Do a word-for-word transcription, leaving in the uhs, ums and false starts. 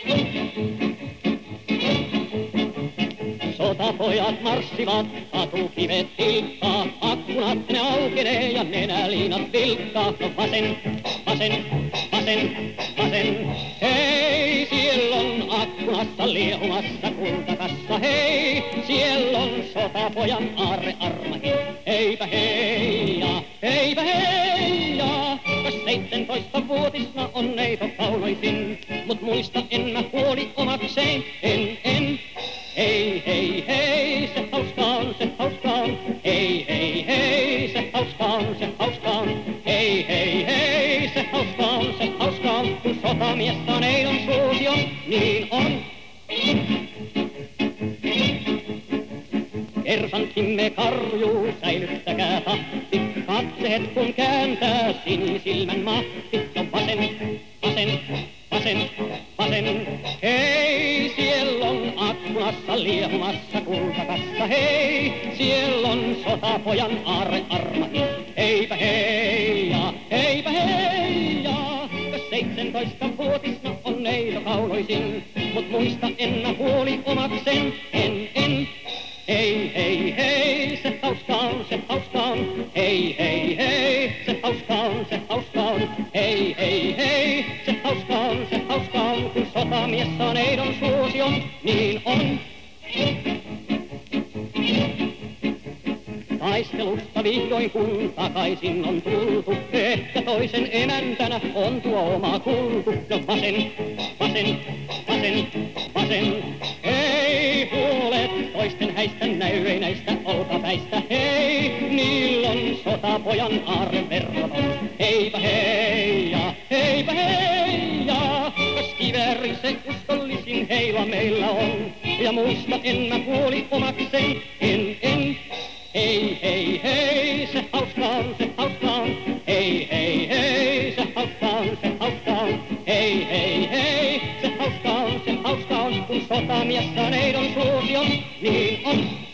Sotapojat marssivat, katukivet tilkkaa, akkunat ne aukenee ja nenäliinat vilkkaa. No vasen, vasen, vasen, vasen, hei, siellä on akkunassa liehumassa kultakassa, hei, siellä on sotapojan aarre armahin, heipä heija, heipä heija. Kas seitsemäntoistavuotisna on neito kaunoisin, mut muista en mä huoli omakseen, en, en. Hei, hei, hei, se hauska on, se hauska on. Hei, hei, hei, se hauska on, se hauska on. Hei, hei, hei, se hauska on, se hauska on. Kun sotamies on eidon suosion, niin on. Kersanttimme karjuu, säilyttäkää tahti. Katseet kun kääntää sinisilmän mahti. No vasen, vasen, vasen, vasen. Hei, siellä on akkunassa liehumassa kultakassa. Hei, siellä on sotapojan aarre armahin. Heipä heija, heipä heija. Jos seitsemäntoistavuotisna on neito kauloisin, mut muista en mä huoli omaksen, en, en. Hei, hei, hei, se hauska on, se hauska on. Hei, hei, hei, se hauska on, se hauska on. Hei, hei, hei, se hauska on, se hauska on. Kun sotamies on eidon suosion, niin on. Taistelusta vihdoin kun takaisin on tultu, ehkä toisen emäntänä on tuo oma kulku. No vasen, vasen, vasen, vasen. Hei, huolet toisten häistä näy ei näistä olkapäistä. Hei, niillä on sotapojan aarre verraton. Heipä heija, heipä heija. Kas kivääri se uskollisin heila meillä on. Ja muista en mä huoli omakseen, en, en. Hei, hei, hei, se hauska on, se hauska on. Hei, hei, hei, se hauska on, se hauska on. Hei, hei, hei, se hauska on, se hauska on. Kun sotamies on eidon suosion, niin on.